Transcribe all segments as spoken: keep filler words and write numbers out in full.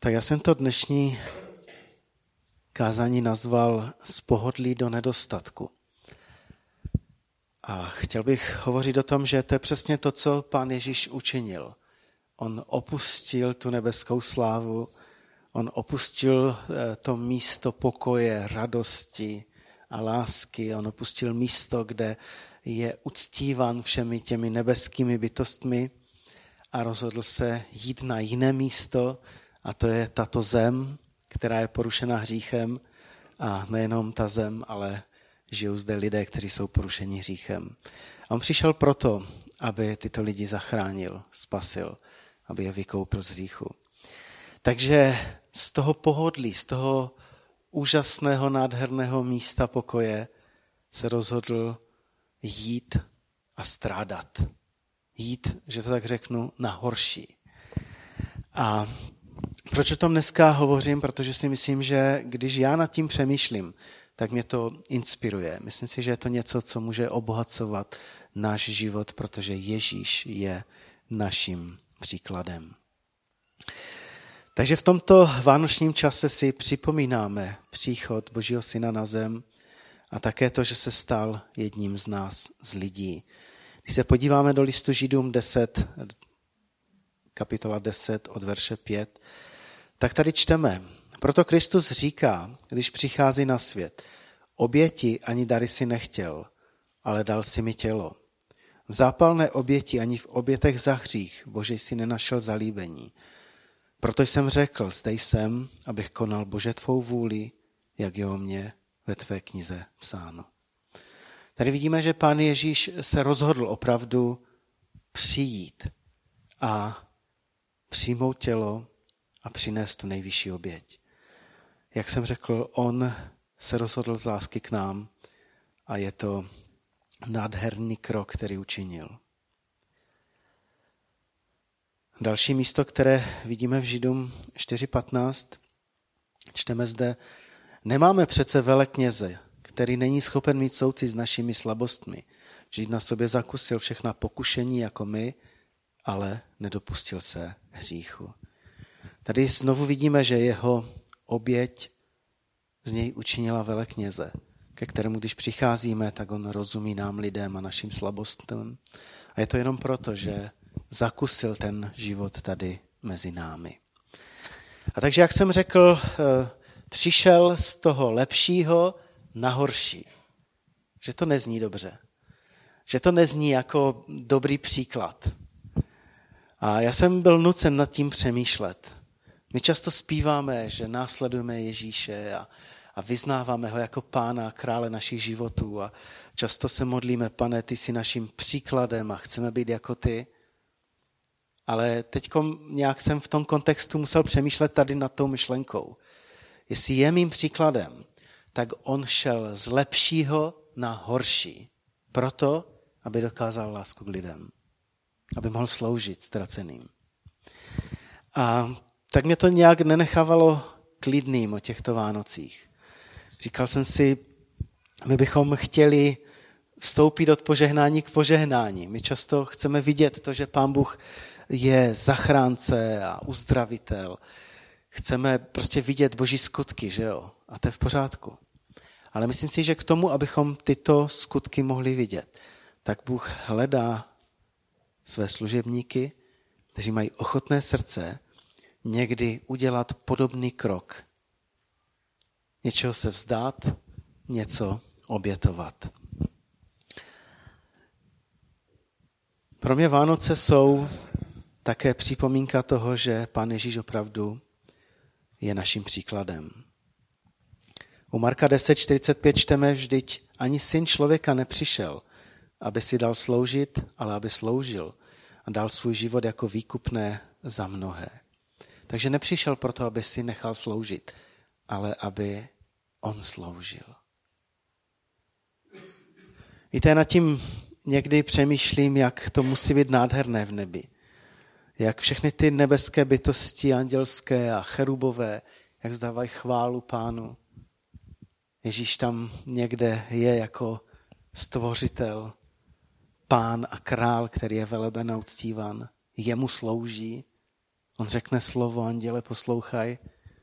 Tak já jsem to dnešní kázání nazval Z pohodlí do nedostatku. A chtěl bych hovořit o tom, že to je přesně to, co Pán Ježíš učinil. On opustil tu nebeskou slávu, on opustil to místo pokoje, radosti a lásky, on opustil místo, kde je uctívan všemi těmi nebeskými bytostmi a rozhodl se jít na jiné místo, a to je tato zem, která je porušena hříchem, a nejenom ta zem, ale žijou zde lidé, kteří jsou porušeni hříchem. A on přišel proto, aby tyto lidi zachránil, spasil, aby je vykoupil z hříchu. Takže z toho pohodlí, z toho úžasného, nádherného místa pokoje se rozhodl jít a strádat. Jít, že to tak řeknu, na horší. A proč o tom dneska hovořím? Protože si myslím, že když já nad tím přemýšlím, tak mě to inspiruje. Myslím si, že je to něco, co může obohacovat náš život, protože Ježíš je naším příkladem. Takže v tomto vánočním čase si připomínáme příchod Božího Syna na zem a také to, že se stal jedním z nás, z lidí. Když se podíváme do listu Židům deset, kapitola deset od verše pět, tak tady čteme: Proto Kristus říká, když přichází na svět, oběti ani dary si nechtěl, ale dal si mi tělo. V zápalné oběti ani v obětech za hřích Boží si nenašel zalíbení. Proto jsem řekl, zde jsem, abych konal Bože tvou vůli, jak je o mně ve tvé knize psáno. Tady vidíme, že Pán Ježíš se rozhodl opravdu přijít a přijmout tělo a přinést tu nejvyšší oběť. Jak jsem řekl, on se rozhodl z lásky k nám a je to nádherný krok, který učinil. Další místo, které vidíme v Židům čtyři patnáct, čteme zde: Nemáme přece velekněze, který není schopen mít soucit s našimi slabostmi. Žid na sobě zakusil všechna pokušení jako my, ale nedopustil se hříchu. Tady znovu vidíme, že jeho oběť z něj učinila velekněze, ke kterému, když přicházíme, tak on rozumí nám, lidem a našim slabostem. A je to jenom proto, že zakusil ten život tady mezi námi. A takže, jak jsem řekl, přišel z toho lepšího na horší. Že to nezní dobře. Že to nezní jako dobrý příklad. A já jsem byl nucen nad tím přemýšlet. My často zpíváme, že následujeme Ježíše a, a vyznáváme ho jako pána a krále našich životů. A často se modlíme: Pane, ty jsi naším příkladem a chceme být jako ty. Ale teď nějak jsem v tom kontextu musel přemýšlet tady nad tou myšlenkou. Jestli je mým příkladem, tak on šel z lepšího na horší. Proto, aby dokázal lásku k lidem. Aby mohl sloužit ztraceným. A tak mě to nějak nenechávalo klidným o těchto Vánocích. Říkal jsem si, my bychom chtěli vstoupit od požehnání k požehnání. My často chceme vidět to, že Pán Bůh je zachránce a uzdravitel. Chceme prostě vidět Boží skutky, že jo? A to je v pořádku. Ale myslím si, že k tomu, abychom tyto skutky mohli vidět, tak Bůh hledá své služebníky, kteří mají ochotné srdce někdy udělat podobný krok. Něčeho se vzdát, něco obětovat. Pro mě Vánoce jsou také připomínka toho, že Pán Ježíš opravdu je naším příkladem. U Marka deset čtyřicet pět čteme: Vždyť ani syn člověka nepřišel, aby si dal sloužit, ale aby sloužil a dal svůj život jako výkupné za mnohé. Takže nepřišel proto, aby si nechal sloužit, ale aby on sloužil. Víte, nad tím někdy přemýšlím, jak to musí být nádherné v nebi. Jak všechny ty nebeské bytosti, andělské a cherubové, jak vzdávají chválu Pánu. Ježíš tam někde je jako stvořitel, Pán a král, který je veleben a uctívan. Jemu slouží On řekne slovo, anděle, poslouchaj.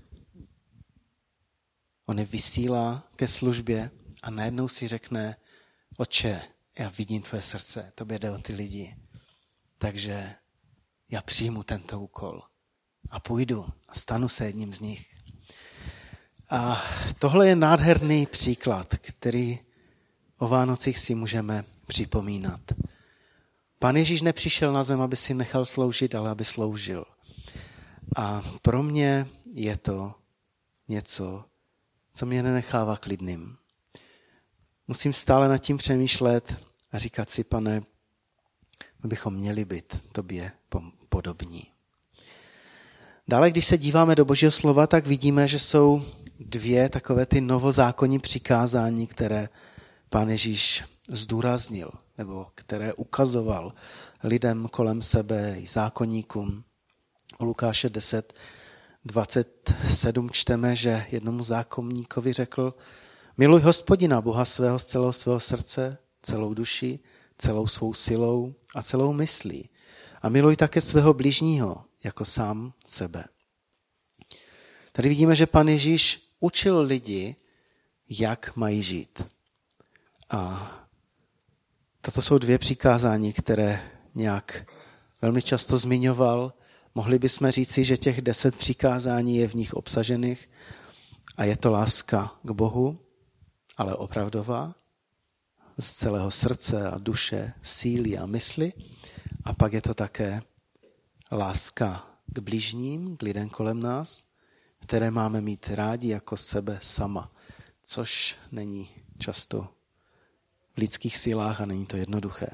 On je vysílá ke službě a najednou si řekne, Otče, já vidím tvoje srdce, tobě jde o ty lidi. Takže já přijmu tento úkol a půjdu a stanu se jedním z nich. A tohle je nádherný příklad, který o Vánocích si můžeme připomínat. Pán Ježíš nepřišel na zem, aby si nechal sloužit, ale aby sloužil. A pro mě je to něco, co mě nenechává klidným. Musím stále nad tím přemýšlet a říkat si, Pane, my bychom měli být tobě podobní. Dále, když se díváme do Božího slova, tak vidíme, že jsou dvě takové ty novozákonní přikázání, které Pán Ježíš zdůraznil, nebo které ukazoval lidem kolem sebe i zákonníkům. U Lukáše deset dvacet sedm čteme, že jednomu zákonníkovi řekl, miluj Hospodina, Boha svého z celého svého srdce, celou duši, celou svou silou a celou myslí. A miluj také svého bližního, jako sám sebe. Tady vidíme, že Pan Ježíš učil lidi, jak mají žít. A toto jsou dvě přikázání, které nějak velmi často zmiňoval. Mohli bychom říci, že těch deset přikázání je v nich obsažených a je to láska k Bohu, ale opravdová, z celého srdce a duše, síly a mysli. A pak je to také láska k bližním, k lidem kolem nás, které máme mít rádi jako sebe sama, což není často v lidských silách a není to jednoduché.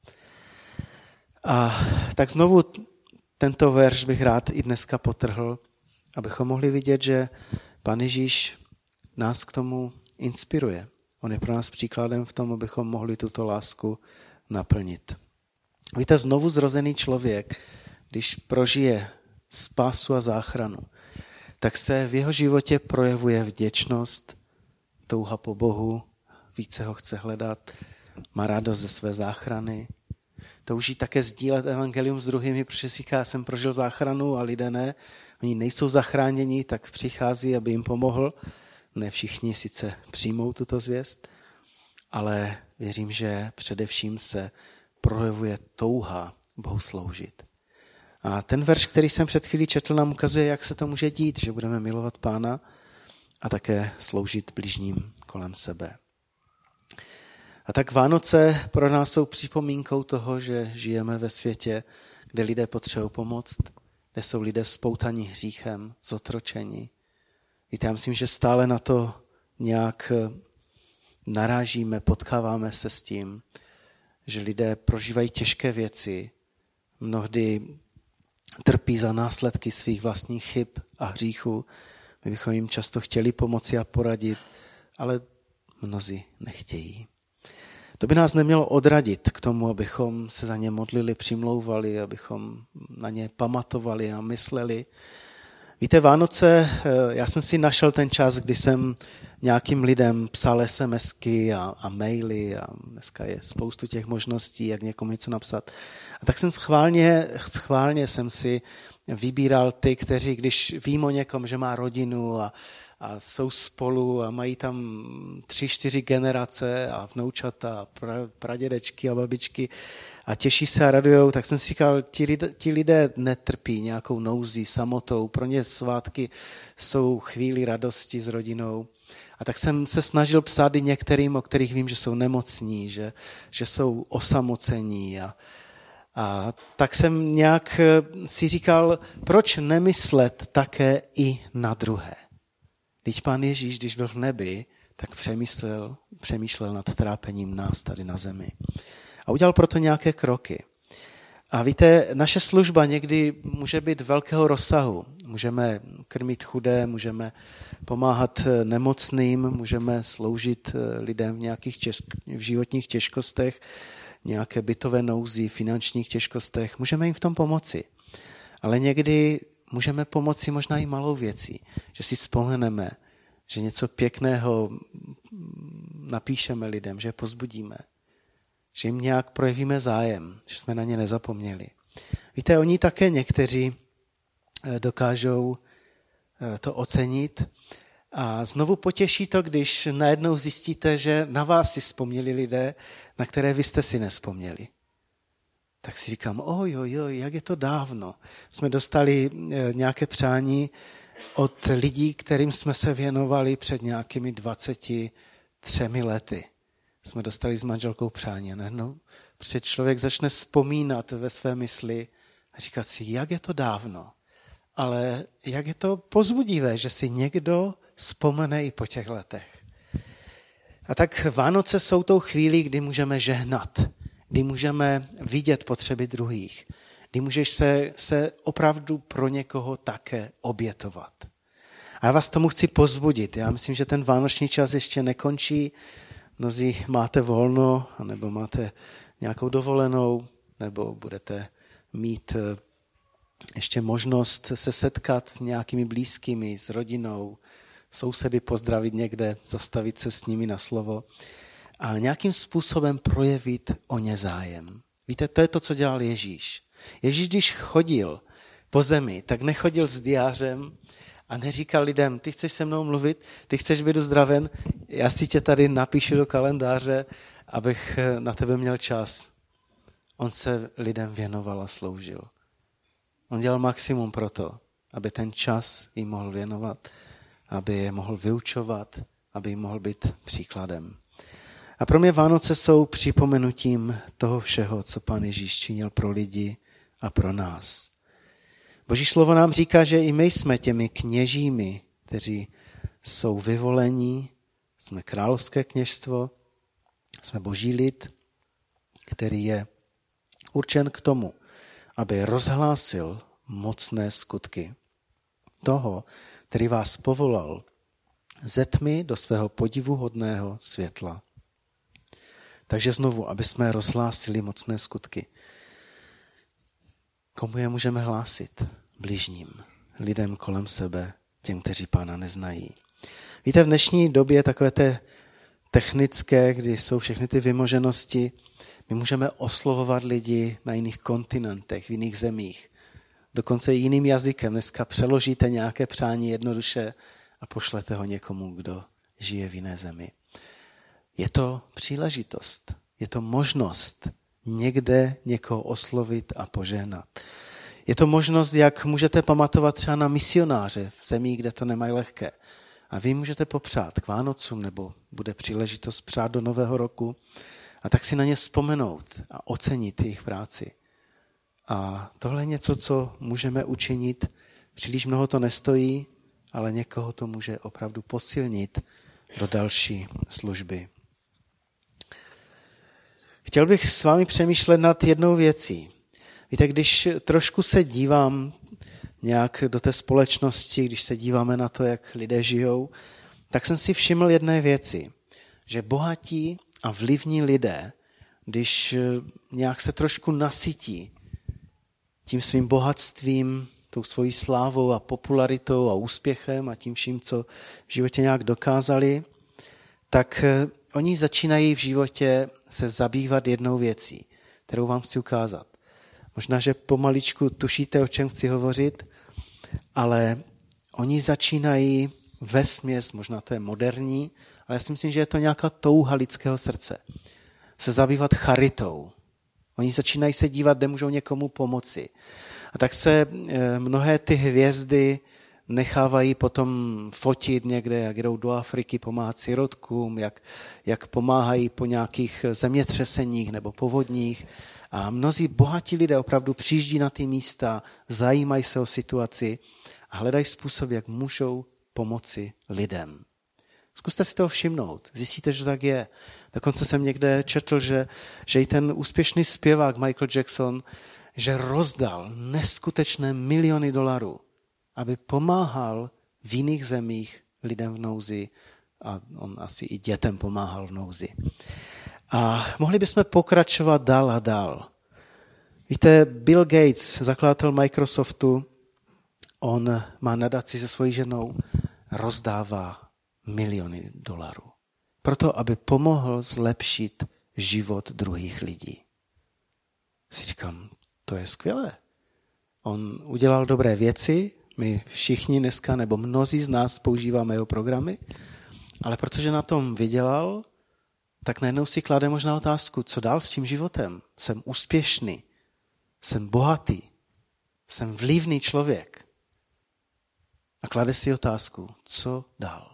A tak znovu tento verš bych rád i dneska potrhl, abychom mohli vidět, že Pán Ježíš nás k tomu inspiruje. On je pro nás příkladem v tom, abychom mohli tuto lásku naplnit. Víte, znovu zrozený člověk, když prožije spásu a záchranu, tak se v jeho životě projevuje vděčnost, touha po Bohu, více ho chce hledat, má radost ze své záchrany. Touží také sdílet evangelium s druhými, protože si říká, já jsem prožil záchranu a lidé ne. Oni nejsou zachráněni, tak přichází, aby jim pomohl. Ne všichni sice přijmou tuto zvěst, ale věřím, že především se projevuje touha Bohu sloužit. A ten verš, který jsem před chvílí četl, nám ukazuje, jak se to může dít, že budeme milovat Pána a také sloužit bližním kolem sebe. A tak Vánoce pro nás jsou připomínkou toho, že žijeme ve světě, kde lidé potřebují pomoc, kde jsou lidé spoutaní hříchem, zotročení. Víte, já myslím, že stále na to nějak narážíme, potkáváme se s tím, že lidé prožívají těžké věci, mnohdy trpí za následky svých vlastních chyb a hříchů. My bychom jim často chtěli pomoci a poradit, ale mnozí nechtějí. To by nás nemělo odradit k tomu, abychom se za ně modlili, přimlouvali, abychom na ně pamatovali a mysleli. Víte, Vánoce, já jsem si našel ten čas, kdy jsem nějakým lidem psal SMSky a, a maily a dneska je spoustu těch možností, jak někomu něco napsat. A tak jsem schválně, schválně jsem si vybíral ty, kteří, když vím o někom, že má rodinu a, a jsou spolu a mají tam tři, čtyři generace a vnoučata, pra, pradědečky a babičky a těší se a radujou, tak jsem si říkal, ti lidé, ti lidé netrpí nějakou nouzí, samotou, pro ně svátky jsou chvíli radosti s rodinou. A tak jsem se snažil psát i některým, o kterých vím, že jsou nemocní, že, že jsou osamocení. A, a tak jsem nějak si říkal, proč nemyslet také i na druhé. Vždyť Pán Ježíš, když byl v nebi, tak přemýšlel, přemýšlel nad trápením nás tady na zemi. A udělal proto nějaké kroky. A víte, naše služba někdy může být velkého rozsahu. Můžeme krmit chudé, můžeme pomáhat nemocným, můžeme sloužit lidem v nějakých těžk- v životních těžkostech, nějaké bytové nouzi, finančních těžkostech. Můžeme jim v tom pomoci. Ale někdy můžeme pomoci možná i malou věcí, že si vzpomeneme, že něco pěkného napíšeme lidem, že pozbudíme, že jim nějak projevíme zájem, že jsme na ně nezapomněli. Víte, oni také někteří dokážou to ocenit. A znovu potěší to, když najednou zjistíte, že na vás si vzpomněli lidé, na které vy jste si nevzpomněli. Tak si říkám, oj, oj, oj, jak je to dávno. Jsme dostali nějaké přání od lidí, kterým jsme se věnovali před nějakými dvaceti třemi lety. Jsme dostali s manželkou přání. No, před člověk začne vzpomínat ve své mysli a říkat si, jak je to dávno. Ale jak je to povzbudivé, že si někdo vzpomene i po těch letech. A tak Vánoce jsou tou chvílí, kdy můžeme žehnat, kdy můžeme vidět potřeby druhých, kdy můžeš se, se opravdu pro někoho také obětovat. A já vás tomu chci povzbudit. Já myslím, že ten vánoční čas ještě nekončí. Mnozí máte volno, nebo máte nějakou dovolenou, nebo budete mít ještě možnost se setkat s nějakými blízkými, s rodinou, sousedy pozdravit někde, zastavit se s nimi na slovo a nějakým způsobem projevit o ně zájem. Víte, to je to, co dělal Ježíš. Ježíš, když chodil po zemi, tak nechodil s diářem a neříkal lidem, ty chceš se mnou mluvit, ty chceš být uzdraven, já si tě tady napíšu do kalendáře, abych na tebe měl čas. On se lidem věnoval a sloužil. On dělal maximum pro to, aby ten čas jim mohl věnovat, aby je mohl vyučovat, aby jim mohl být příkladem. A pro mě Vánoce jsou připomenutím toho všeho, co Pán Ježíš činil pro lidi a pro nás. Boží slovo nám říká, že i my jsme těmi kněžími, kteří jsou vyvolení, jsme královské kněžstvo, jsme boží lid, který je určen k tomu, aby rozhlásil mocné skutky toho, který vás povolal ze tmy do svého podivuhodného světla. Takže znovu, aby jsme rozhlásili mocné skutky. Komu je můžeme hlásit? Bližním, lidem kolem sebe, těm, kteří Pána neznají. Víte, v dnešní době takové té technické, kdy jsou všechny ty vymoženosti, my můžeme oslovovat lidi na jiných kontinentech, v jiných zemích. Dokonce jiným jazykem. Dneska přeložíte nějaké přání jednoduše a pošlete ho někomu, kdo žije v jiné zemi. Je to příležitost, je to možnost někde někoho oslovit a požehnat. Je to možnost, jak můžete pamatovat třeba na misionáře v zemích, kde to nemají lehké. A vy můžete popřát k Vánocům, nebo bude příležitost přát do Nového roku, a tak si na ně vzpomenout a ocenit jejich práci. A tohle je něco, co můžeme učinit. Příliš mnoho to nestojí, ale někoho to může opravdu posilnit do další služby. Chtěl bych s vámi přemýšlet nad jednou věcí. Víte, když trošku se dívám nějak do té společnosti, když se díváme na to, jak lidé žijou, tak jsem si všiml jedné věci, že bohatí a vlivní lidé, když nějak se trošku nasytí tím svým bohatstvím, tou svojí slávou a popularitou a úspěchem a tím vším, co v životě nějak dokázali, tak oni začínají v životě se zabývat jednou věcí, kterou vám chci ukázat. Možná, že pomaličku tušíte, o čem chci hovořit, ale oni začínají vesměs, možná to je moderní, ale já si myslím, že je to nějaká touha lidského srdce. Se zabývat charitou. Oni začínají se dívat, kde můžou někomu pomoci. A tak se mnohé ty hvězdy nechávají potom fotit někde, jak jdou do Afriky pomáhat sirotkům, jak, jak pomáhají po nějakých zemětřeseních nebo povodních. A mnozí bohatí lidé opravdu přijíždí na ty místa, zajímají se o situaci a hledají způsob, jak můžou pomoci lidem. Zkuste si toho všimnout. Zjistíte, že tak je. Dokonce jsem někde četl, že, že i ten úspěšný zpěvák Michael Jackson, že rozdal neskutečné miliony dolarů, aby pomáhal v jiných zemích lidem v nouzi a on asi i dětem pomáhal v nouzi. A mohli bychom pokračovat dál a dál. Víte, Bill Gates, zakladatel Microsoftu, on má nadaci se svojí ženou, rozdává miliony dolarů. Proto, aby pomohl zlepšit život druhých lidí. Si říkám, to je skvělé. On udělal dobré věci, my všichni dneska, nebo mnozí z nás používáme jeho programy, ale protože na tom vydělal, tak najednou si klade možná otázku, co dál s tím životem? Jsem úspěšný, jsem bohatý, jsem vlivný člověk. A klade si otázku, co dál?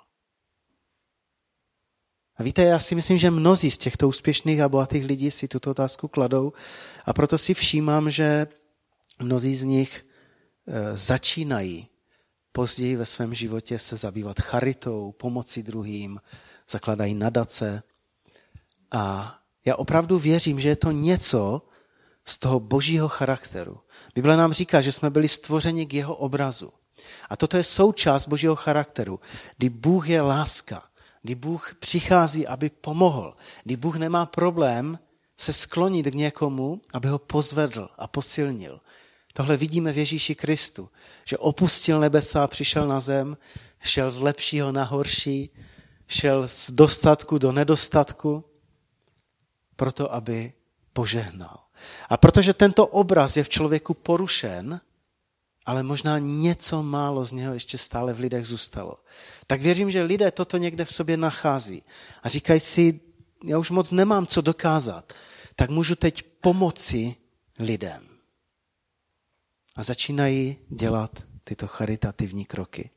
A víte, já si myslím, že mnozí z těchto úspěšných a bohatých lidí si tuto otázku kladou a proto si všímám, že mnozí z nich e, začínají později ve svém životě se zabývat charitou, pomocí druhým, zakladají nadace. A já opravdu věřím, že je to něco z toho božího charakteru. Bible nám říká, že jsme byli stvořeni k jeho obrazu. A toto je součást božího charakteru, kdy Bůh je láska, kdy Bůh přichází, aby pomohl, kdy Bůh nemá problém se sklonit k někomu, aby ho pozvedl a posilnil. Tohle vidíme v Ježíši Kristu, že opustil nebesa a přišel na zem, šel z lepšího na horší, šel z dostatku do nedostatku, proto aby požehnal. A protože tento obraz je v člověku porušen, ale možná něco málo z něho ještě stále v lidech zůstalo, tak věřím, že lidé toto někde v sobě nachází a říkají si, já už moc nemám co dokázat, tak můžu teď pomoci lidem. A začínají dělat tyto charitativní kroky.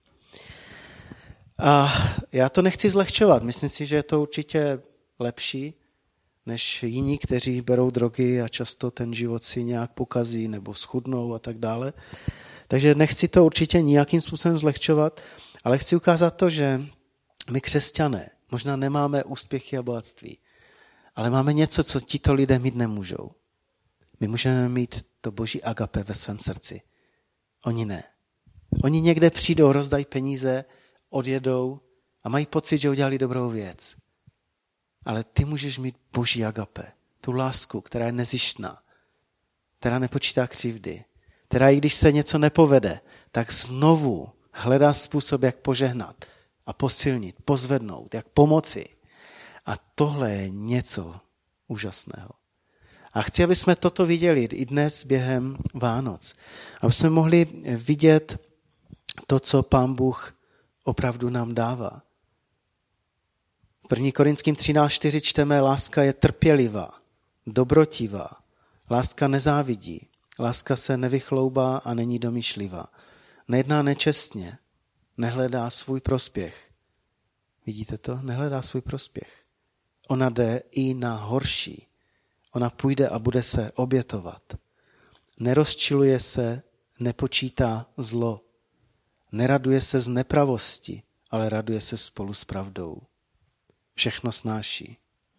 A já to nechci zlehčovat, myslím si, že je to určitě lepší, než jiní, kteří berou drogy a často ten život si nějak pokazí nebo schudnou a tak dále. Takže nechci to určitě nijakým způsobem zlehčovat, ale chci ukázat to, že my křesťané možná nemáme úspěchy a bohatství, ale máme něco, co tito lidé mít nemůžou. My můžeme mít to boží agape ve svém srdci. Oni ne. Oni někde přijdou, rozdají peníze, odjedou a mají pocit, že udělali dobrou věc. Ale ty můžeš mít boží agape, tu lásku, která je nezištná, která nepočítá křivdy, která i když se něco nepovede, tak znovu hledá způsob, jak požehnat a posilnit, pozvednout, jak pomoci. A tohle je něco úžasného. A chci, aby jsme toto viděli i dnes během Vánoc. Aby jsme mohli vidět to, co Pán Bůh opravdu nám dává. V první Korinským třináct čtyři čteme, láska je trpělivá, dobrotivá, láska nezávidí, láska se nevychloubá a není domýšlivá. Nejedná nečestně, nehledá svůj prospěch. Vidíte to? Nehledá svůj prospěch. Ona jde i na horší. Ona půjde a bude se obětovat. Nerozčiluje se, nepočítá zlo. Neraduje se z nepravosti, ale raduje se spolu s pravdou. Všechno snáší.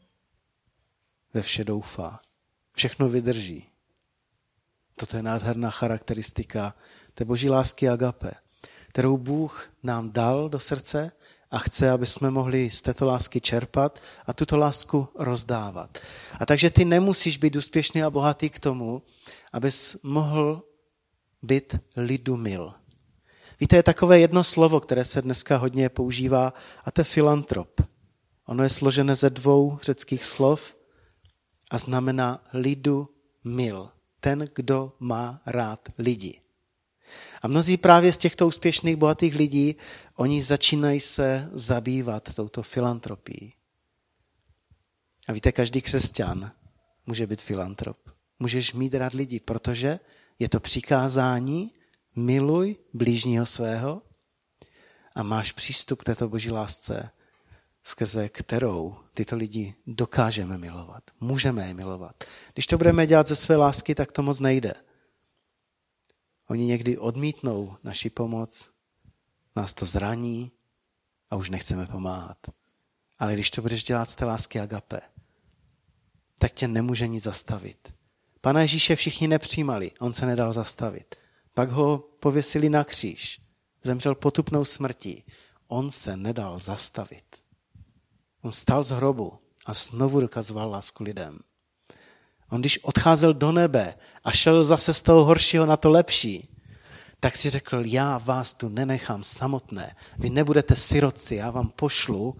Ve vše doufá. Všechno vydrží. Toto je nádherná charakteristika té boží lásky agape, kterou Bůh nám dal do srdce a chce, aby jsme mohli z této lásky čerpat a tuto lásku rozdávat. A takže ty nemusíš být úspěšný a bohatý k tomu, abys mohl být lidumil. Víte, je takové jedno slovo, které se dneska hodně používá, a to je filantrop. Ono je složené ze dvou řeckých slov a znamená lidu mil. Ten, kdo má rád lidi. A mnozí právě z těchto úspěšných, bohatých lidí, oni začínají se zabývat touto filantropií. A víte, každý křesťan může být filantrop. Můžeš mít rád lidi, protože je to přikázání, miluj blížního svého a máš přístup k této boží lásce, skrze kterou tyto lidi dokážeme milovat. Můžeme je milovat. Když to budeme dělat ze své lásky, tak to moc nejde. Oni někdy odmítnou naši pomoc, nás to zraní a už nechceme pomáhat. Ale když to budeš dělat z té lásky agape, tak tě nemůže nic zastavit. Pana Ježíše všichni nepřijímali, on se nedal zastavit. Pak ho pověsili na kříž, zemřel potupnou smrtí. On se nedal zastavit. On vstal z hrobu a znovu dokazoval lásku lidem. On když odcházel do nebe a šel zase z toho horšího na to lepší, tak si řekl, já vás tu nenechám samotné. Vy nebudete sirotci, já vám pošlu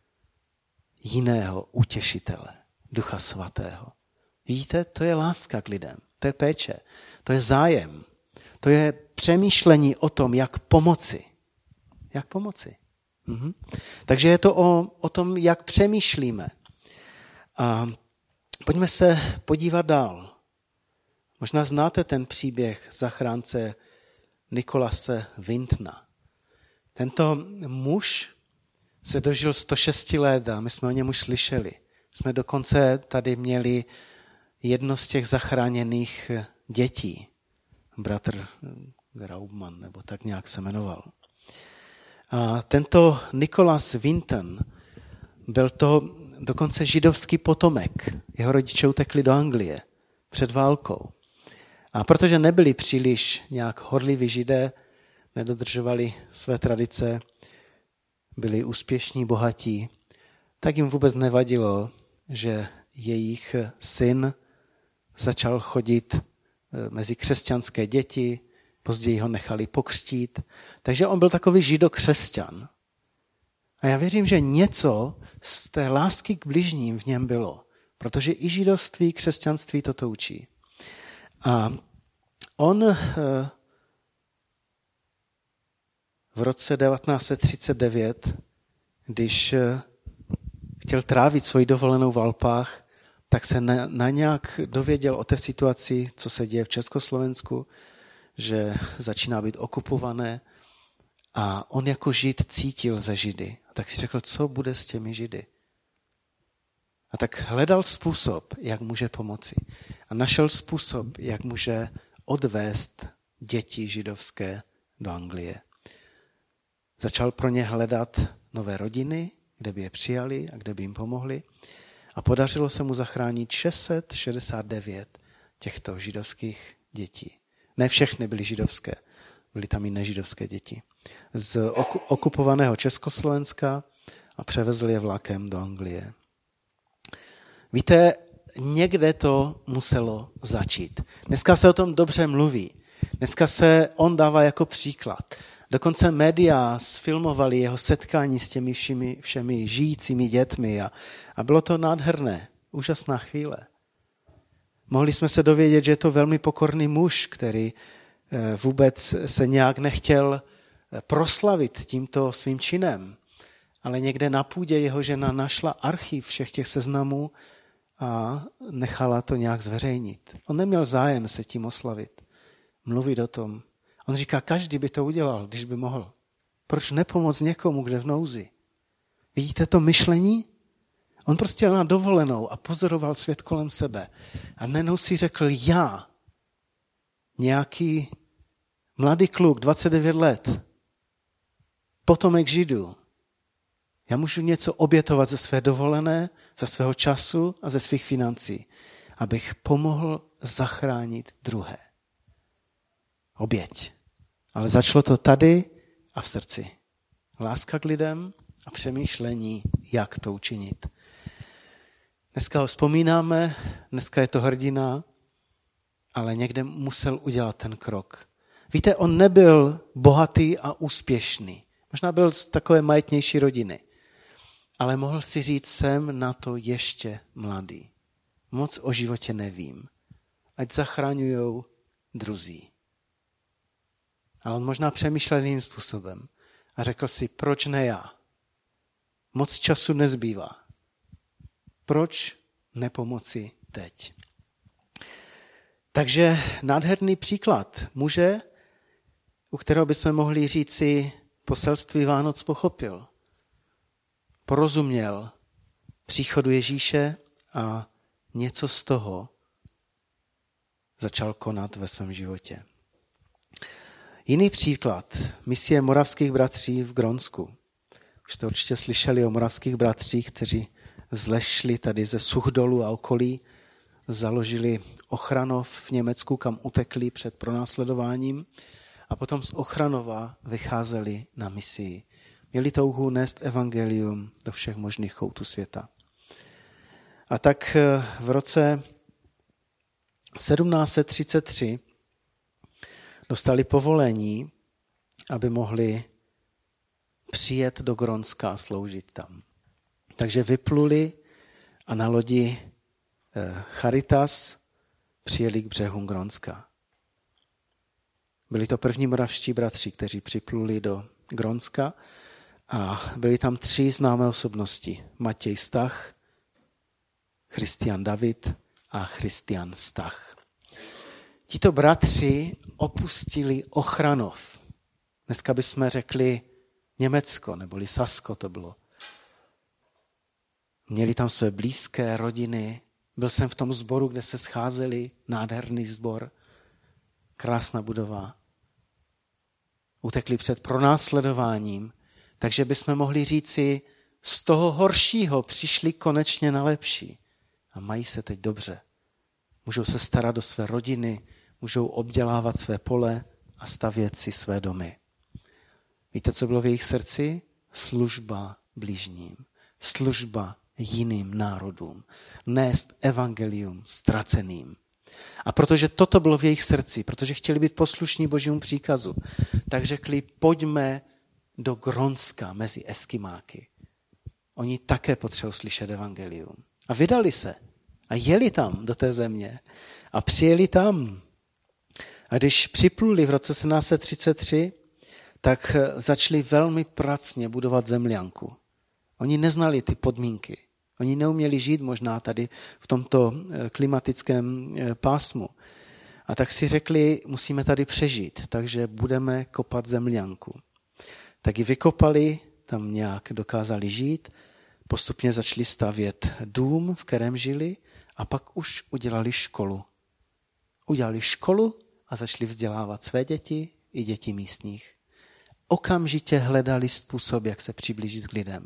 jiného utěšitele, Ducha Svatého. Vidíte, to je láska k lidem, to je péče, to je zájem. To je přemýšlení o tom, jak pomoci. Jak pomoci. Mhm. Takže je to o, o tom, jak přemýšlíme. A pojďme se podívat dál. Možná znáte ten příběh zachránce Nikolase Wintona. Tento muž se dožil sto šest let a my jsme o něm už slyšeli. Jsme dokonce tady měli jedno z těch zachráněných dětí. Bratr Graubman, nebo tak nějak se jmenoval. A tento Nicholas Winton byl to dokonce židovský potomek. Jeho rodiče utekli do Anglie před válkou. A protože nebyli příliš nějak horliví židé, nedodržovali své tradice, byli úspěšní, bohatí, tak jim vůbec nevadilo, že jejich syn začal chodit mezi křesťanské děti, později ho nechali pokřtít. Takže on byl takový židokřesťan. A já věřím, že něco z té lásky k bližním v něm bylo, protože i židovství, křesťanství toto učí. A on v roce devatenáct set třicet devět, když chtěl trávit svoji dovolenou v Alpách, tak se na, na nějak dověděl o té situaci, co se děje v Československu, že začíná být okupované a on jako žid cítil ze Židy. A tak si řekl, co bude s těmi Židy. A tak hledal způsob, jak může pomoci. A našel způsob, jak může odvést děti židovské do Anglie. Začal pro ně hledat nové rodiny, kde by je přijali a kde by jim pomohli. A podařilo se mu zachránit šest set šedesát devět těchto židovských dětí. Ne všechny byly židovské, byly tam i nežidovské děti. Z okupovaného Československa a převezli je vlakem do Anglie. Víte, někde to muselo začít. Dneska se o tom dobře mluví. Dneska se on dává jako příklad. Dokonce média sfilmovali jeho setkání s těmi všemi, všemi žijícími dětmi a, a bylo to nádherné, úžasná chvíle. Mohli jsme se dovědět, že je to velmi pokorný muž, který vůbec se nějak nechtěl proslavit tímto svým činem, ale někde na půdě jeho žena našla archiv všech těch seznamů a nechala to nějak zveřejnit. On neměl zájem se tím oslavit, mluvit o tom. On říká, každý by to udělal, když by mohl. Proč nepomoct někomu, kde v nouzi? Vidíte to myšlení? On prostě jel na dovolenou a pozoroval svět kolem sebe. A najednou si řekl, já, nějaký mladý kluk, dvacet devět let, potomek Židů, já můžu něco obětovat ze své dovolené, ze svého času a ze svých financí, abych pomohl zachránit druhé. Oběť. Ale začalo to tady a v srdci. Láska k lidem a přemýšlení, jak to učinit. Dneska ho vzpomínáme, dneska je to hrdina, ale někde musel udělat ten krok. Víte, on nebyl bohatý a úspěšný. Možná byl z takové majetnější rodiny. Ale mohl si říct, jsem na to ještě mladý. Moc o životě nevím. Ať zachraňujou druzí. Ale on možná přemýšlel jiným způsobem. A řekl si, proč ne já? Moc času nezbývá. Proč nepomoci teď? Takže nádherný příklad muže, u kterého bychom mohli říci, poselství Vánoc pochopil. Porozuměl příchodu Ježíše a něco z toho začal konat ve svém životě. Jiný příklad, misie moravských bratří v Grónsku. Už jste určitě slyšeli o moravských bratřích, kteří vzlešli tady ze Suchdolu a okolí, založili Ochranov v Německu, kam utekli před pronásledováním a potom z Ochranova vycházeli na misii. Měli touhu nést evangelium do všech možných koutů světa. A tak v roce sedmnáct set třicet tři dostali povolení, aby mohli přijet do Grónska a sloužit tam. Takže vypluli a na lodi Charitas přijeli k břehům Grónska. Byli to první moravští bratři, kteří připluli do Grónska a byli tam tři známé osobnosti. Matěj Stach, Christian David a Christian Stach. Tito bratři opustili Ochranov. Dneska bychom řekli Německo, neboli Sasko to bylo. Měli tam své blízké rodiny. Byl jsem v tom sboru, kde se scházeli, nádherný sbor, krásná budova. Utekli před pronásledováním, takže bychom mohli říci, z toho horšího přišli konečně na lepší. A mají se teď dobře. Můžou se starat o své rodiny, můžou obdělávat své pole a stavět si své domy. Víte, co bylo v jejich srdci? Služba bližním, služba jiným národům, nést evangelium ztraceným. A protože toto bylo v jejich srdci, protože chtěli být poslušní Božímu příkazu, tak řekli, pojďme do Grónska mezi Eskimáky. Oni také potřebují slyšet evangelium. A vydali se a jeli tam do té země a přijeli tam. A když připluli v roce sedmnáct set třicet tři, tak začali velmi pracně budovat zemljanku. Oni neznali ty podmínky. Oni neuměli žít možná tady v tomto klimatickém pásmu. A tak si řekli, musíme tady přežít, takže budeme kopat zemljanku. Tak ji vykopali, tam nějak dokázali žít, postupně začali stavět dům, v kterém žili, a pak už udělali školu. Udělali školu a začali vzdělávat své děti i děti místních. Okamžitě hledali způsob, jak se přiblížit k lidem.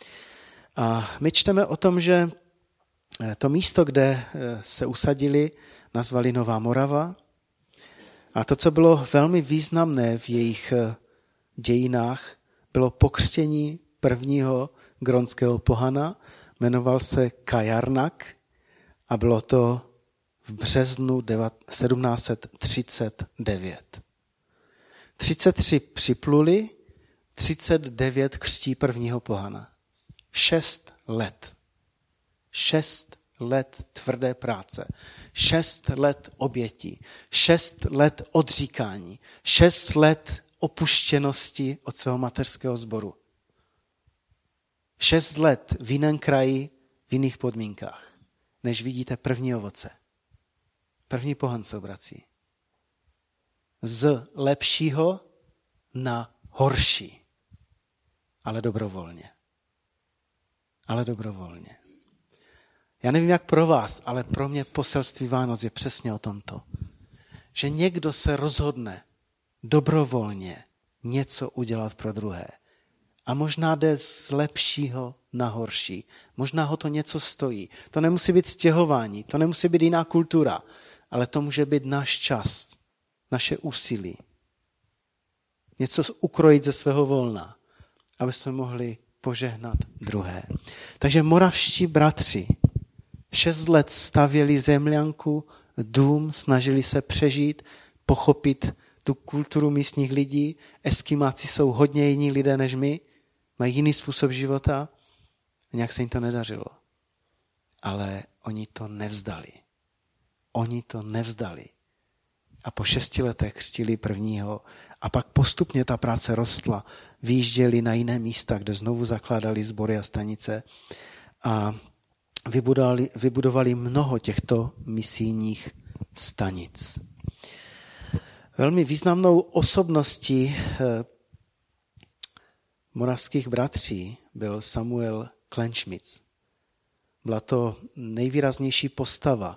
A my čteme o tom, že to místo, kde se usadili, nazvali Nová Morava. A to, co bylo velmi významné v jejich dějinách, bylo pokřtění prvního grónského pohana, jmenoval se Kajarnak a bylo to v březnu sedmnáct set třicet devět. třicet tři připluli, třicet devět křtí prvního pohana. Šest let. Šest let tvrdé práce. Šest let obětí. Šest let odříkání. Šest let opuštěnosti od svého mateřského sboru. Šest let v jiném kraji, v jiných podmínkách, než vidíte první ovoce. První pohan se obrací. Z lepšího na horší. Ale dobrovolně. Ale dobrovolně. Já nevím, jak pro vás, ale pro mě poselství Vánoc je přesně o tomto. Že někdo se rozhodne dobrovolně něco udělat pro druhé. A možná jde z lepšího na horší. Možná ho to něco stojí. To nemusí být stěhování, to nemusí být jiná kultura, ale to může být náš čas, naše úsilí. Něco ukrojit ze svého volna, aby jsme mohli požehnat druhé. Takže moravští bratři šest let stavěli zemljanku, dům, snažili se přežít, pochopit tu kulturu místních lidí. Eskimáci jsou hodně jiní lidé než my, mají jiný způsob života a nějak se jim to nedařilo. Ale oni to nevzdali. Oni to nevzdali. A po šesti letech křtili prvního a pak postupně ta práce rostla. Vyjížděli na jiné místa, kde znovu zakládali sbory a stanice a vybudovali, vybudovali mnoho těchto misijních stanic. Velmi významnou osobností moravských bratří byl Samuel Kleinschmitz. Byla to nejvýraznější postava.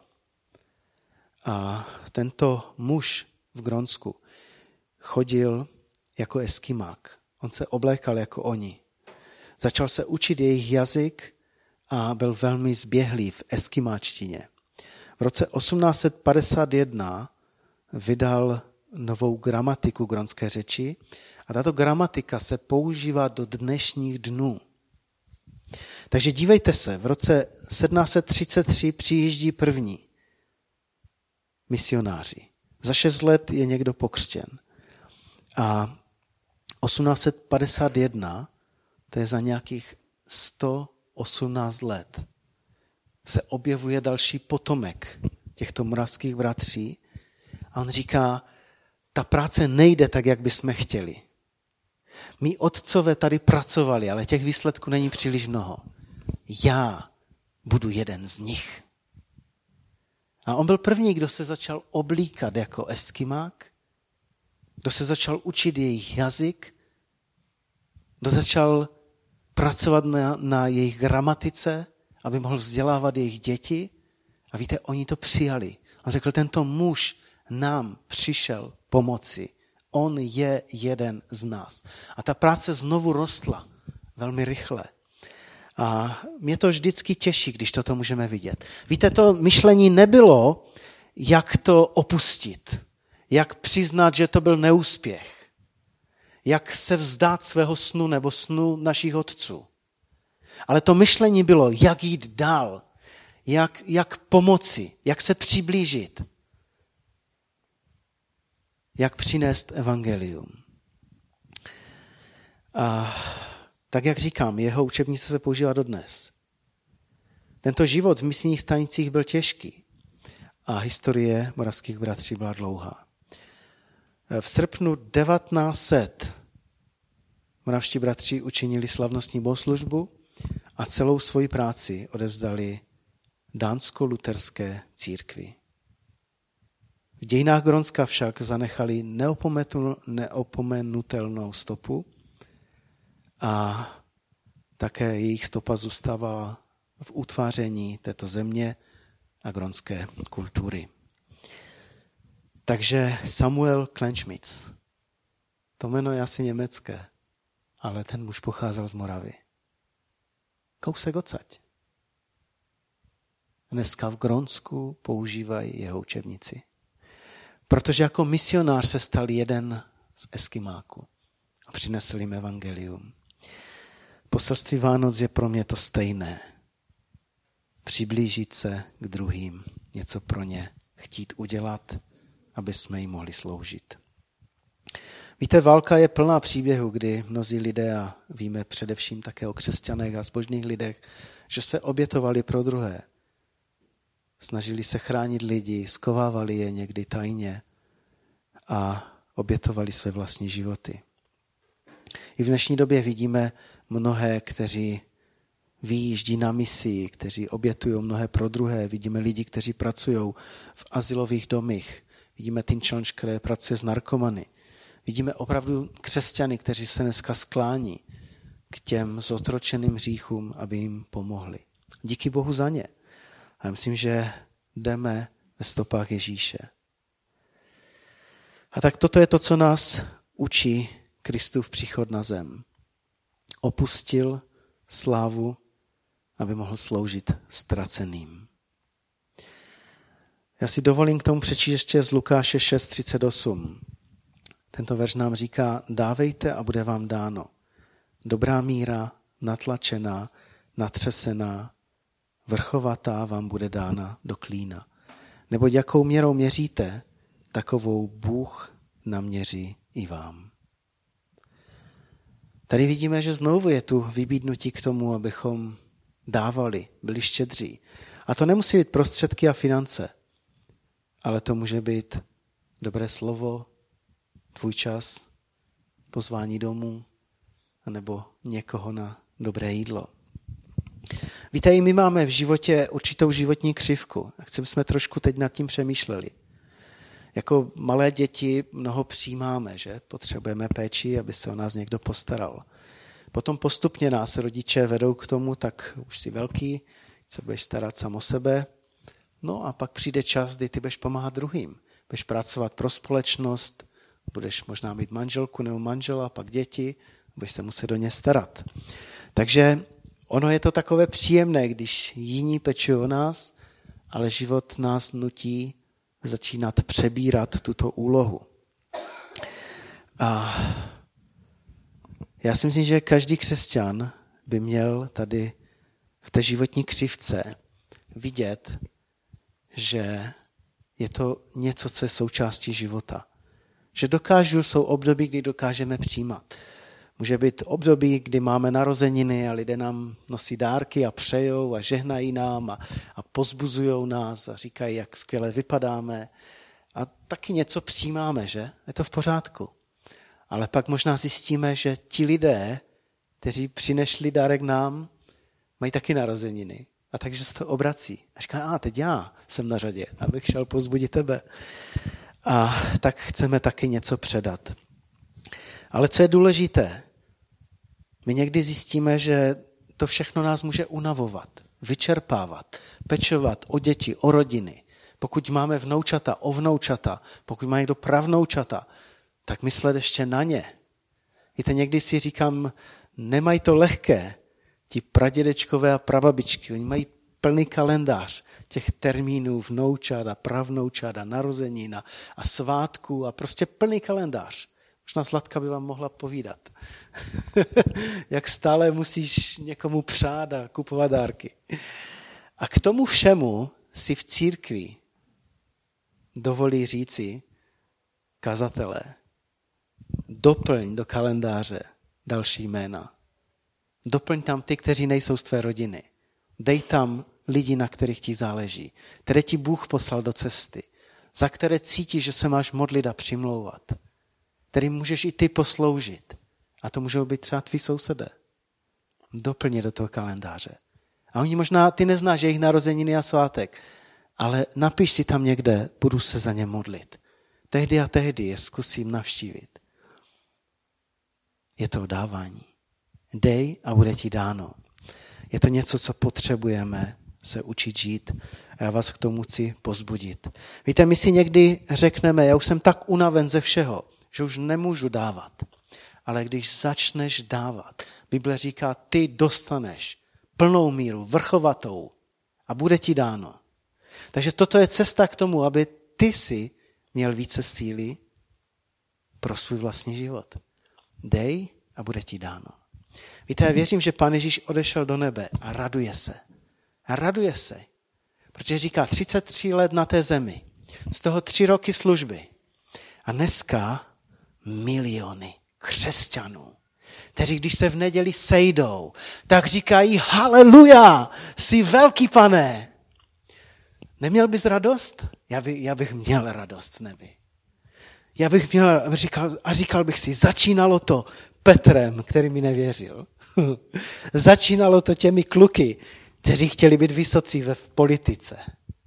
A tento muž v Grónsku chodil jako eskimák. On se oblékal jako oni. Začal se učit jejich jazyk a byl velmi zběhlý v eskimáčtině. V roce osmnáct set padesát jedna vydal novou gramatiku grónské řeči a tato gramatika se používá do dnešních dnů. Takže dívejte se, v roce sedmnáct set třicet tři přijíždí první misionáři. Za šest let je někdo pokřtěn. A osmnáct set padesát jedna, to je za nějakých sto osmnáct let, se objevuje další potomek těchto moravských bratří a on říká, ta práce nejde tak, jak bychom chtěli. Mí otcové tady pracovali, ale těch výsledků není příliš mnoho. Já budu jeden z nich. A on byl první, kdo se začal oblíkat jako eskimák, kdo se začal učit jejich jazyk, kdo začal pracovat na, na jejich gramatice, aby mohl vzdělávat jejich děti. A víte, oni to přijali. On řekl, tento muž nám přišel pomoci. On je jeden z nás. A ta práce znovu rostla velmi rychle. A mě to vždycky těší, když toto můžeme vidět. Víte, to myšlení nebylo, jak to opustit, jak přiznat, že to byl neúspěch, jak se vzdát svého snu nebo snu našich otců. Ale to myšlení bylo, jak jít dál, jak, jak pomoci, jak se přiblížit, jak přinést evangelium. A tak, jak říkám, jeho učebnice se používá dodnes. Tento život v misijních stanicích byl těžký a historie moravských bratří byla dlouhá. V srpnu devatenáct set moravští bratři učinili slavnostní bohoslužbu a celou svoji práci odevzdali dánsko-luterské církvi. V dějinách Grónska však zanechali neopomenutelnou stopu a také jejich stopa zůstávala v utváření této země a grónské kultury. Takže Samuel Kleinschmitz. To jméno je asi německé, ale ten muž pocházel z Moravy. Kousek odsaď. Dneska v Grónsku používají jeho učebnici. Protože jako misionář se stal jeden z eskimáků a přinesl jim evangelium. Poselství Vánoc je pro mě to stejné. Přiblížit se k druhým, něco pro ně chtít udělat, aby jsme jim mohli sloužit. Víte, válka je plná příběhů, kdy mnozí lidé, a víme především také o křesťanech a zbožných lidech, že se obětovali pro druhé. Snažili se chránit lidi, skovávali je někdy tajně a obětovali své vlastní životy. I v dnešní době vidíme mnohé, kteří vyjíždí na misi, kteří obětují mnohé pro druhé. Vidíme lidi, kteří pracují v azylových domech. Vidíme Teen Challenge, které pracuje s narkomany. Vidíme opravdu křesťany, kteří se dneska sklání k těm zotročeným hříchům, aby jim pomohli. Díky Bohu za ně. A já myslím, že jdeme ve stopách Ježíše. A tak toto je to, co nás učí Kristův příchod na zem. Opustil slávu, aby mohl sloužit ztraceným. Já si dovolím k tomu přečíst ještě z Lukáše šest třicet osm. Tento verš nám říká, dávejte a bude vám dáno. Dobrá míra, natlačená, natřesená, vrchovatá vám bude dána do klína. Neboť jakou měrou měříte, takovou Bůh naměří i vám. Tady vidíme, že znovu je tu vybídnutí k tomu, abychom dávali, byli štědří. A to nemusí být prostředky a finance, ale to může být dobré slovo, tvůj čas, pozvání domů, nebo někoho na dobré jídlo. Víte, i my máme v životě určitou životní křivku. A chci, bychom trošku teď nad tím přemýšleli. Jako malé děti mnoho přijímáme, že? Potřebujeme péči, aby se o nás někdo postaral. Potom postupně nás rodiče vedou k tomu, tak už jsi velký, se budeš starat sám o sebe. No a pak přijde čas, kdy ty budeš pomáhat druhým. Budeš pracovat pro společnost, budeš možná mít manželku nebo manžela, pak děti, budeš se muset o ně starat. Takže ono je to takové příjemné, když jiní pečují o nás, ale život nás nutí začínat přebírat tuto úlohu. A já si myslím, že každý křesťan by měl tady v té životní křivce vidět, že je to něco, co je součástí života. Že dokážu, jsou období, kdy dokážeme přijímat. Může být období, kdy máme narozeniny a lidé nám nosí dárky a přejou a žehnají nám a, a pozbuzujou nás a říkají, jak skvěle vypadáme. a taky něco přijímáme, že? Je to v pořádku. Ale pak možná zjistíme, že ti lidé, kteří přinesli dárek nám, mají taky narozeniny. A takže se to obrací. A říká, a teď já jsem na řadě, abych šel povzbudit tebe. A tak chceme taky něco předat. Ale co je důležité? My někdy zjistíme, že to všechno nás může unavovat, vyčerpávat, pečovat o děti, o rodiny. Pokud máme vnoučata, o vnoučata, pokud mají do pravnoučata, tak myslet ještě na ně. Víte, někdy si říkám, nemají to lehké, ti pradědečkové a prababičky, oni mají plný kalendář těch termínů vnoučat a pravnoučat a narozenin a, a svátků a prostě plný kalendář. Možná Zlatka by vám mohla povídat. Jak stále musíš někomu přát a kupovat dárky. A k tomu všemu si v církvi dovolí říci kazatelé, doplň do kalendáře další jména. Doplň tam ty, kteří nejsou z tvé rodiny. Dej tam lidi, na kterých ti záleží, které ti Bůh poslal do cesty, za které cítíš, že se máš modlit a přimlouvat, kterým můžeš i ty posloužit. A to můžou být třeba tví sousedé. Doplň je do toho kalendáře. A oni možná, ty neznáš jejich narozeniny a svátek, ale napiš si tam někde, budu se za ně modlit. Tehdy a tehdy je zkusím navštívit. Je to dávání. Dej a bude ti dáno. Je to něco, co potřebujeme se učit žít a já vás k tomu chci pozbudit. Víte, my si někdy řekneme, já už jsem tak unaven ze všeho, že už nemůžu dávat. Ale když začneš dávat, Bible říká, ty dostaneš plnou míru, vrchovatou a bude ti dáno. Takže toto je cesta k tomu, aby ty si měl více síly pro svůj vlastní život. Dej a bude ti dáno. Víte, já věřím, že Pán Ježíš odešel do nebe a raduje se. A raduje se, protože říká třicet tři let na té zemi, z toho tři roky služby. A dneska miliony křesťanů, kteří když se v neděli sejdou, tak říkají haleluja, jsi velký Pane. Neměl bys radost? Já, by, já bych měl radost v nebi. Já bych měl říkal, a říkal bych si, začínalo to Petrem, který mi nevěřil. Začínalo to těmi kluky, kteří chtěli být vysocí ve politice.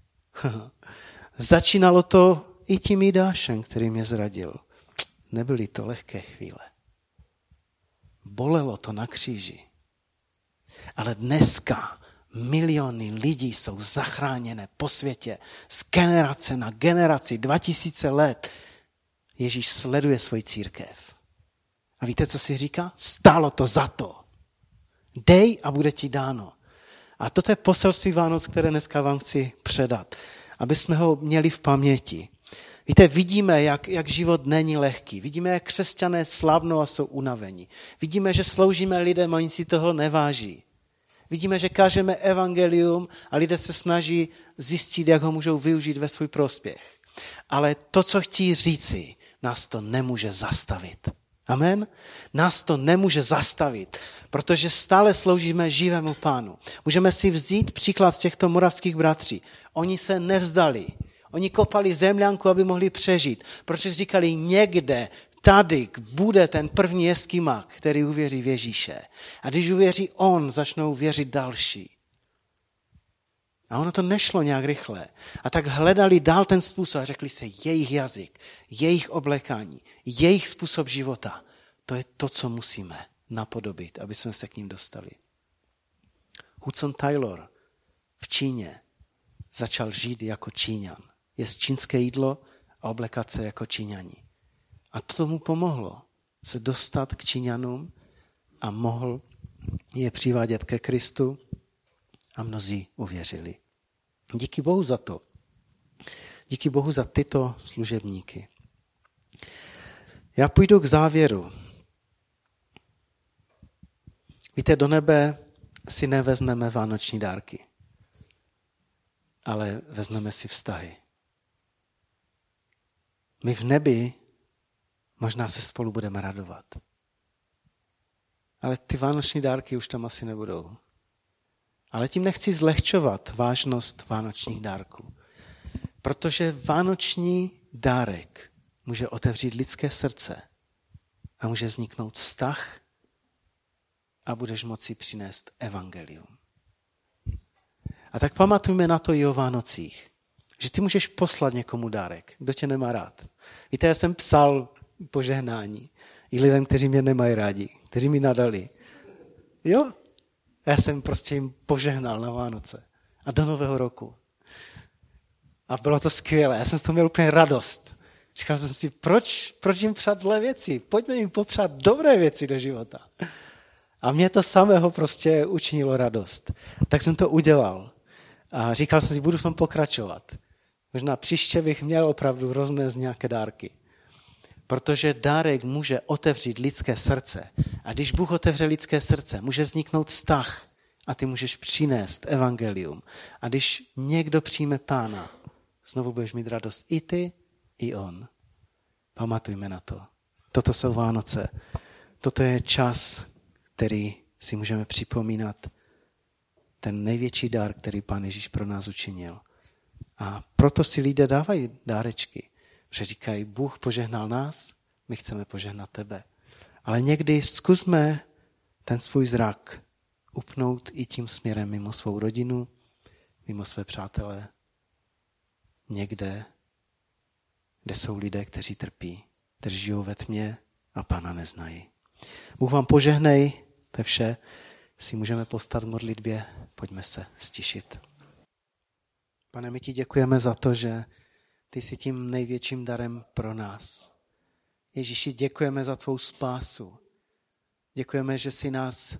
Začínalo to i tím Jidášem, který mě zradil. Nebyly to lehké chvíle. Bolelo to na kříži. Ale dneska miliony lidí jsou zachráněné po světě z generace na generaci, dva tisíce let. Ježíš sleduje svoji církev. A víte, co si říká? Stálo to za to. Dej a bude ti dáno. A toto je poselství Vánoc, které dneska vám chci předat, aby jsme ho měli v paměti. Víte, vidíme, jak, jak život není lehký. Vidíme, jak křesťané slavnou a jsou unavení. Vidíme, že sloužíme lidem a oni si toho neváží. Vidíme, že kážeme evangelium a lidé se snaží zjistit, jak ho můžou využít ve svůj prospěch. Ale to, co chtějí říci, nás to nemůže zastavit. Amen? Nás to nemůže zastavit, protože stále sloužíme živému Pánu. Můžeme si vzít příklad z těchto moravských bratří. Oni se nevzdali. Oni kopali zemlянku, aby mohli přežít, protože říkali, někde tady bude ten první eskimák, který uvěří v Ježíše. A když uvěří on, začnou věřit další. A ono to nešlo nějak rychle. A tak hledali dál ten způsob a řekli se, jejich jazyk, jejich oblekání, jejich způsob života. To je to, co musíme napodobit, aby jsme se k ním dostali. Hudson Taylor v Číně začal žít jako Číňan. Jest čínské jídlo a oblekat se jako Číňani. A to mu pomohlo se dostat k Číňanům a mohl je přivádět ke Kristu a mnozí uvěřili. Díky Bohu za to. Díky Bohu za tyto služebníky. Já půjdu k závěru. Víte, do nebe si nevezneme vánoční dárky, ale vezmeme si vztahy. My v nebi možná se spolu budeme radovat. Ale ty vánoční dárky už tam asi nebudou. Ale tím nechci zlehčovat vážnost vánočních dárků. Protože vánoční dárek může otevřít lidské srdce a může vzniknout vztah a budeš moci přinést evangelium. A tak pamatujme na to i o Vánocích, že ty můžeš poslat někomu dárek, kdo tě nemá rád. Víte, já jsem psal požehnání i lidem, kteří mě nemají rádi, kteří mi nadali. Jo, já jsem prostě jim požehnal na Vánoce a do Nového roku. A bylo to skvělé, já jsem z toho měl úplně radost. Říkal jsem si, proč, proč jim přát zlé věci? Pojďme jim popřát dobré věci do života. A mě to samého prostě učinilo radost. Tak jsem to udělal. A říkal jsem si, budu v tom pokračovat. Možná příště bych měl opravdu roznést nějaké dárky. Protože dárek může otevřít lidské srdce. A když Bůh otevře lidské srdce, může vzniknout vztah a ty můžeš přinést evangelium. A když někdo přijme Pána, znovu budeš mít radost i ty, i on. Pamatujme na to. Toto jsou Vánoce. Toto je čas, který si můžeme připomínat. Ten největší dar, který Pán Ježíš pro nás učinil. A proto si lidé dávají dárečky. Protože říkají, Bůh požehnal nás, my chceme požehnat tebe. Ale někdy zkusme ten svůj zrak upnout i tím směrem mimo svou rodinu, mimo své přátele, někde, kde jsou lidé, kteří trpí, kteří žijou ve tmě a Pána neznají. Bůh vám požehnej, to je vše. Si můžeme postat v modlitbě, pojďme se stišit. Pane, my ti děkujeme za to, že ty jsi tím největším darem pro nás. Ježíši, děkujeme za tvou spásu. Děkujeme, že jsi nás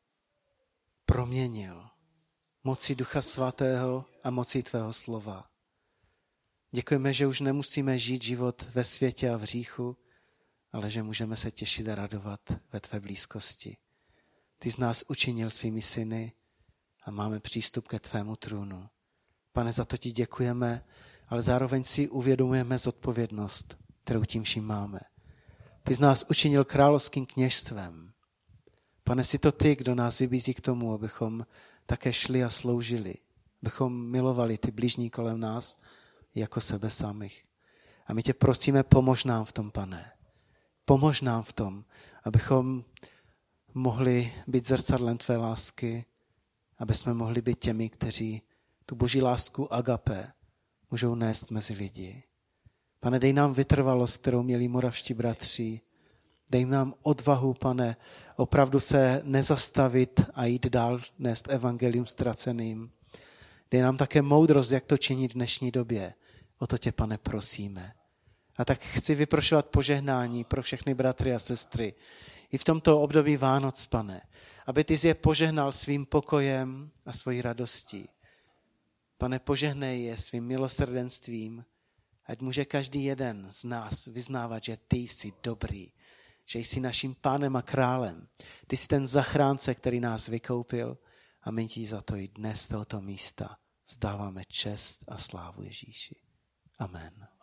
proměnil mocí Ducha Svatého a mocí tvého slova. Děkujeme, že už nemusíme žít život ve světě a v hříchu, ale že můžeme se těšit a radovat ve tvé blízkosti. Ty z nás učinil svými syny a máme přístup ke tvému trůnu. Pane, za to ti děkujeme, ale zároveň si uvědomujeme zodpovědnost, kterou tím vším máme. Ty z nás učinil královským kněžstvem. Pane, jsi to ty, kdo nás vybízí k tomu, abychom také šli a sloužili, abychom milovali ty blížní kolem nás jako sebe samých. A my tě prosíme, pomož nám v tom, Pane. Pomož nám v tom, abychom mohli být zrcadlem tvé lásky, aby jsme mohli být těmi, kteří tu boží lásku agape můžou nést mezi lidi. Pane, dej nám vytrvalost, kterou měli moravští bratři. Dej nám odvahu, Pane, opravdu se nezastavit a jít dál nést evangelium ztraceným. Dej nám také moudrost, jak to činit v dnešní době. O to tě, Pane, prosíme. A tak chci vyprošovat požehnání pro všechny bratry a sestry. I v tomto období Vánoc, Pane, aby ty jsi je požehnal svým pokojem a svojí radostí. Pane, požehnej je svým milosrdenstvím, ať může každý jeden z nás vyznávat, že ty jsi dobrý, že jsi naším pánem a králem. Ty jsi ten zachránce, který nás vykoupil a my ti za to i dnes z tohoto místa zdáváme čest a slávu Ježíši. Amen.